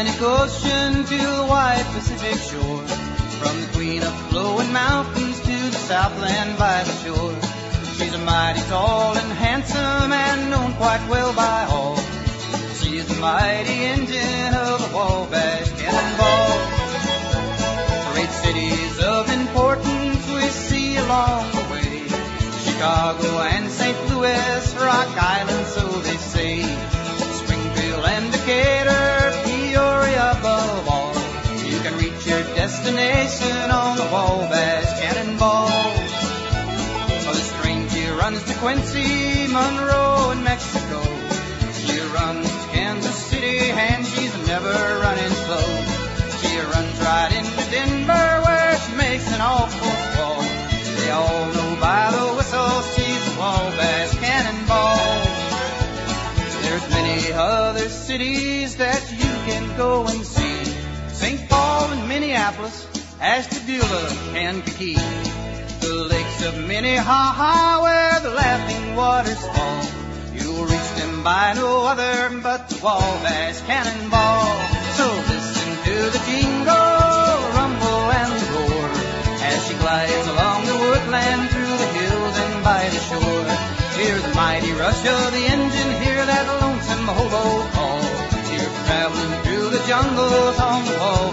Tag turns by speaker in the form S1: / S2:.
S1: Atlantic Ocean to the wide Pacific shore, from the queen of flowing mountains to the Southland by the shore. She's a mighty tall and handsome and known quite well by all. She is the mighty engine of the Wabash Cannonball. Great cities of importance we see along the way, Chicago and St. Louis, Rock Island, so they say. Springfield and Decatur, Peoria above all. You can reach your destination on the Wabash Cannonball. Oh, this train, she runs to Quincy, Monroe, and Mexico. She runs to Kansas City, and she's never running slow. She runs right into Denver, where she makes an awful squall. They all know by the whistle she's the Wabash Cannonball. There's many other cities that you can go and see, St. Paul and Minneapolis, Ashtabula and Kiki, the lakes of Minnehaha where the laughing waters fall. You'll reach them by no other but the Wabash Cannonball. So listen to the jingle, rumble and the roar, as she glides along the woodland through the hills and by the shore. Hear the mighty rush of the engine, hear that lonesome hobo call. Hear traveling through the jungles on the Wabash